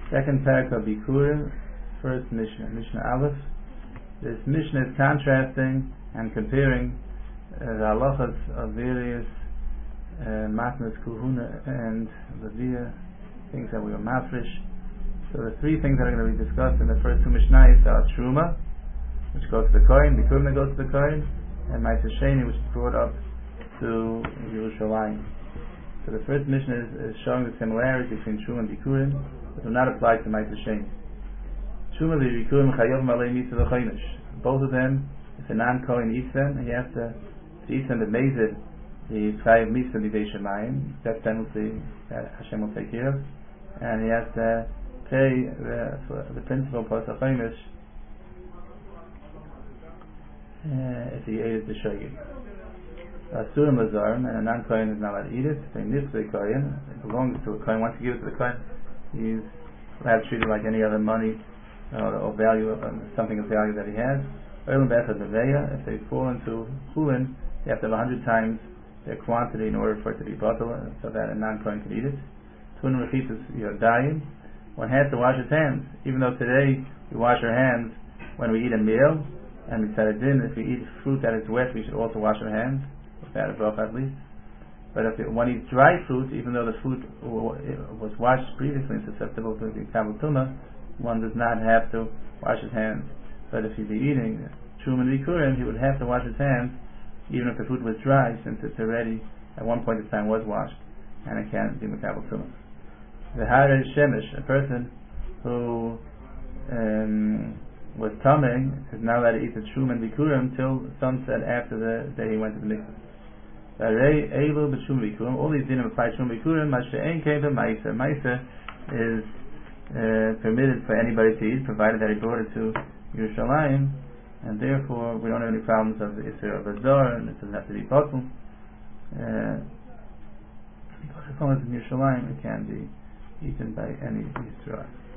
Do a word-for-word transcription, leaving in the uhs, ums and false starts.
Second parak of Bikurim, first Mishnah, Mishnah Aleph. This Mishnah is contrasting and comparing uh, the halachas of various uh, matnas, kuhuna, and levia, things that we are mafresh. So the three things that are going to be discussed in the first two Mishnayos are Truma, which goes to the Kohen, Bikurim that goes to the Kohen, and Ma'aser Sheni, which is brought up to Yerushalayim. So the first Mishnah is, is showing the similarity between Truma and Bikurim, but do not apply to Ma'aser Sheni. Truma and Bikurim chayov malei mitzvah l'chodesh. Both of them, if a non-Kohen eats them, he has to, to eat them the mezid, the chayav mitzvah b'dei shemayim, that penalty that Hashem will take care of, and he has to pay the, for the principal Pasach Chodesh uh, if he ate it the shogeg. Asurim lazarim, and a non-Kohen is not allowed to eat it. They nifz the Kohen, it belongs to a Kohen. Once you give it to the Kohen, he's allowed to treat it like any other money or, or value, or something of value that he has. If they fall into chulin, you have to have a hundred times their quantity in order for it to be bottled, so that a non-Kohen can eat it. Tunim rechitas, you're dying. One has to wash his hands. Even though today we wash our hands when we eat a meal, and we said it in, if we eat fruit that is wet, we should also wash our hands, without a bracha at least. But if it, one eats dry fruit, even though the fruit was washed previously and susceptible to the kabul tuma, one does not have to wash his hands. But if he'd be eating Truma and Bikurim, he would have to wash his hands, even if the fruit was dry, since it's already, at one point in time, was washed, and it can't be makabel tuma. The Hare Shemesh, a person who um, was tamei, is now allowed to eat the Truma and Bikurim till sunset after the day he went to the mikvah. All these dinim apply to Truma and Bikurim. Mashe'en keva Ma'aser. Ma'aser is uh, permitted for anybody to eat, provided that he brought it to Yerushalayim, and therefore we don't have any problems of the Isser of Azor, and it doesn't have to be bottled. Uh, because as long as it's in Yerushalayim, it can be eaten by any Yisrael.